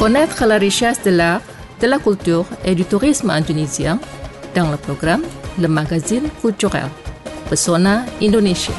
Connaître la richesse de l'art, de la culture et du tourisme indonésien dans le programme Le Magazine Culturel, Pesona Indonesia.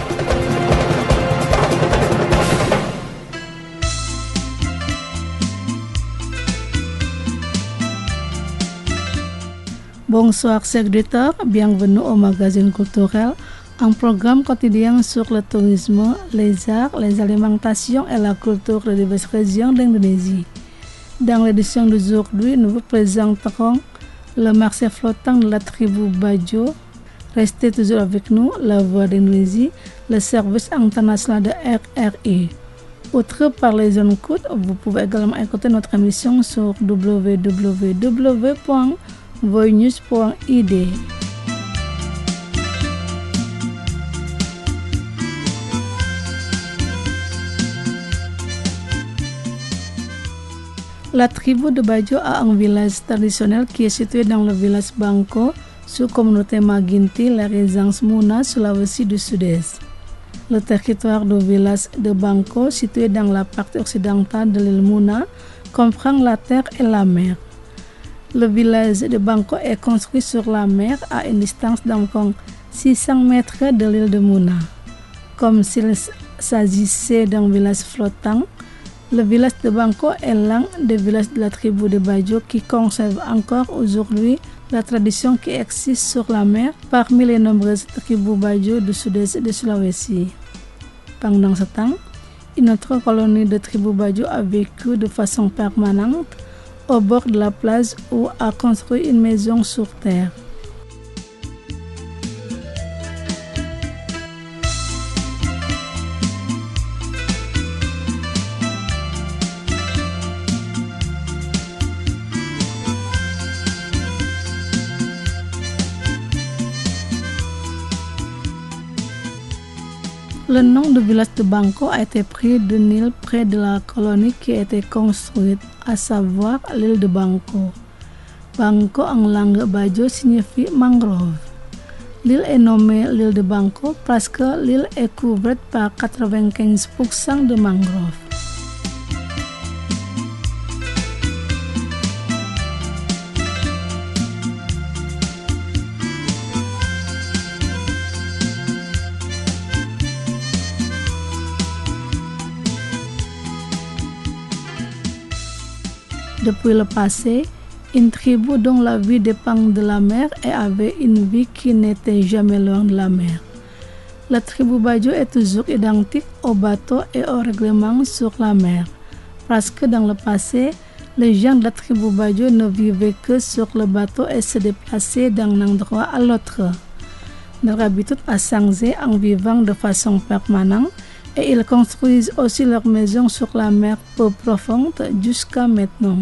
Bonsoir chers auditeurs, bienvenue au Magazine Culturel, un programme quotidien sur le tourisme, les arts, les alimentations et la culture de diverses régions d'Indonésie. Dans l'édition d'aujourd'hui, nous vous présenterons le marché flottant de la tribu Bajo. Restez toujours avec nous, la Voix d'Indonésie, le service international de RRI. Outre par les zones côtes, vous pouvez également écouter notre émission sur www.voinews.id. La tribu de Bajo a un village traditionnel qui est situé dans le village Bangko, sous-communauté Maginti, la région Muna, Sulawesi du Sud-Est. Le territoire du village de Bangko, situé dans la partie occidentale de l'île Muna, comprend la terre et la mer. Le village de Bangko est construit sur la mer à une distance d'environ 600 mètres de l'île de Muna. Comme s'il s'agissait d'un village flottant, le village de Bangko est l'un des villages de la tribu de Bajo qui conserve encore aujourd'hui la tradition qui existe sur la mer parmi les nombreuses tribus Bajo du sud-est de Sulawesi. Pendant ce temps, une autre colonie de tribus Bajo a vécu de façon permanente au bord de la plage où a construit une maison sur terre. Le nom du village de Bangko a été pris d'une île près de la colonie qui a été construite, à savoir l'île de Bangko. Bangko en langue Bajo signifie mangrove. L'île est nommée l'île de Bangko parce que l'île est couverte par 95% de mangroves. Depuis le passé, une tribu dont la vie dépend de la mer et avait une vie qui n'était jamais loin de la mer. La tribu Bajo est toujours identique aux bateaux et aux règlements sur la mer, parce que dans le passé, les gens de la tribu Bajo ne vivaient que sur le bateau et se déplaçaient d'un endroit à l'autre. Leur habitude a changé en vivant de façon permanente et ils construisent aussi leur maison sur la mer peu profonde jusqu'à maintenant.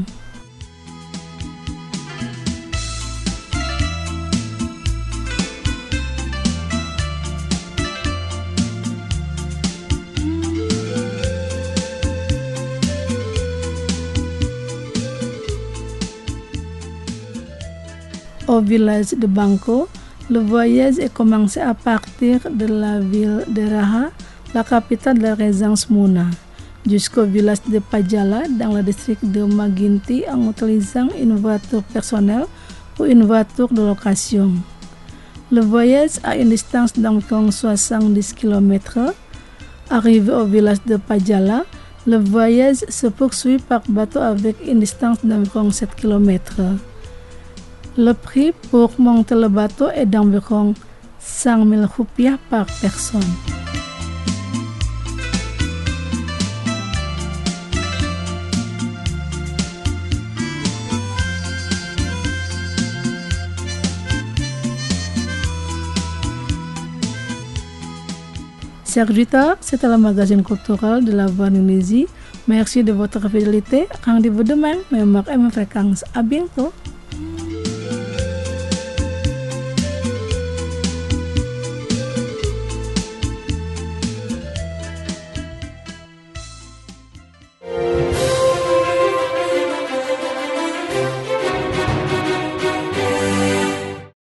Au village de Bangko, le voyage est commencé à partir de la ville de Raha, la capitale de la région Muna, jusqu'au village de Pajala dans le district de Maginti en utilisant une voiture personnelle ou une voiture de location. Le voyage a une distance d'environ 70 km. Arrivé au village de Pajala, le voyage se poursuit par bateau avec une distance d'environ 7 km. Le prix pour monter le bateau est d'environ 100 000 rupiah par personne. Chers auditeurs, c'était le magazine culturel de la Voix d'Indonésie. Merci de votre fidélité. Rendez-vous demain, même heure et même fréquence. À bientôt.